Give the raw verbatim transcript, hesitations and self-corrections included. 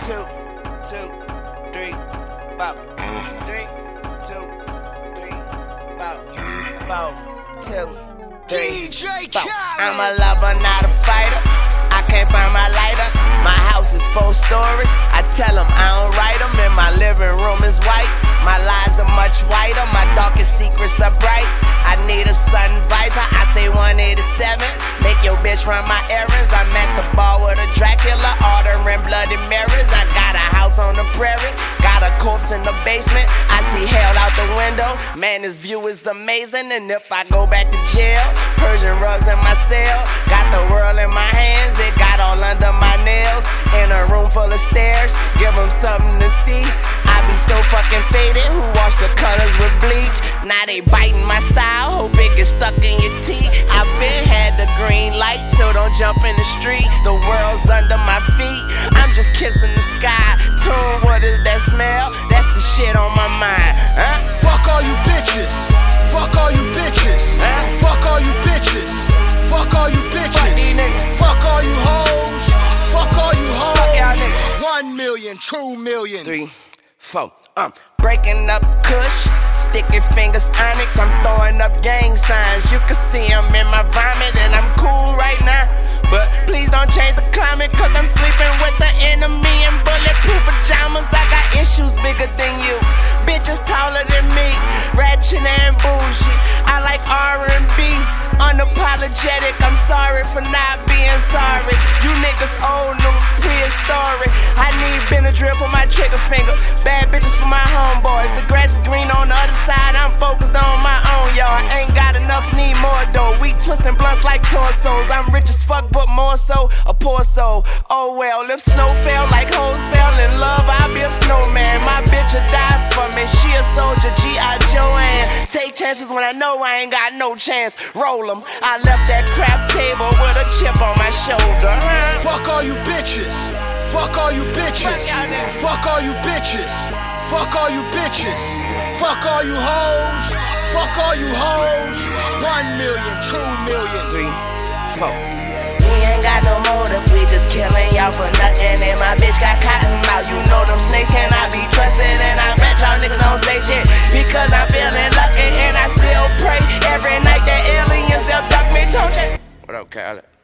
two, two, three, four, three, two, three, four, four, two, three, D J four. Khaled. I'm a lover, not a fighter. I can't find my lighter. My house is four stories. I tell them I don't write them. And my living room is white. My lies are much whiter. My darkest secrets are bright. I need a sun visor. I say one eighty-seven. Make your bitch run my errands. I'm at the bar with a Dracula, ordering bloody mirrors. I got a house on the prairie. Got a corpse in the basement. I see hell out the window. Man, this view is amazing. And if I go back to jail, Persian rugs in my cell. Got the world in my hands. It got all under my nails. In a room full of stairs. Give them something to see. I be so fucking faded. Who wash the colors with bleach? Now they biting my style. Hope it gets stuck in your teeth. I've been had the green light, so don't jump in the street. The world's under my feet. I'm just kissing the sky. Tune, what is that smell? That's the shit on my mind. Huh? Fuck all you bitches. Fuck all you bitches. Huh? Fuck all you bitches. Fuck all you bitches. Fuck these niggas. Fuck all you hoes. Fuck all you Fuck y'all hoes. niggas. One million, two million. Three, four. Um, breaking up Kush, sticky fingers Onyx. I'm throwing up gang signs. You can see them in my vomit, and I'm cool right now. But please don't change the climate, cause I'm sleeping with the enemy in bulletproof pajamas. I got issues bigger than you. Bitches taller than me, ratchet and bougie. I like R and B, unapologetic. I'm sorry for not being sorry. You niggas old news, prehistoric. I need Benadryl for my trigger finger. Bad bitches for my homeboys. The grass is green on the other side. I'm focused on my own, y'all. Ain't got enough, need more though. We twisting blunts like torsos. I'm rich as fuck, but more so a poor soul. Oh well, if snow fell like hoes fell in love, I'll be a snowman. My bitch will die for me. She a soldier, G I Joanne. Take chances when I know I ain't got no chance. Roll 'em. I left that crap table with a chip on my shoulder. Huh? Fuck all you bitches. Fuck all you bitches. Fuck all you bitches. Fuck all you bitches. Fuck all you hoes. Fuck all you hoes. One million, two million. Three, four. We ain't got no motive, we just killing y'all for nothing. And my bitch got cotton mouth. You know them snakes cannot be trusted. And I bet y'all niggas don't say shit because I'm feeling lucky. And I still pray every night that aliens abduct me. Don't you? What up, Khaled?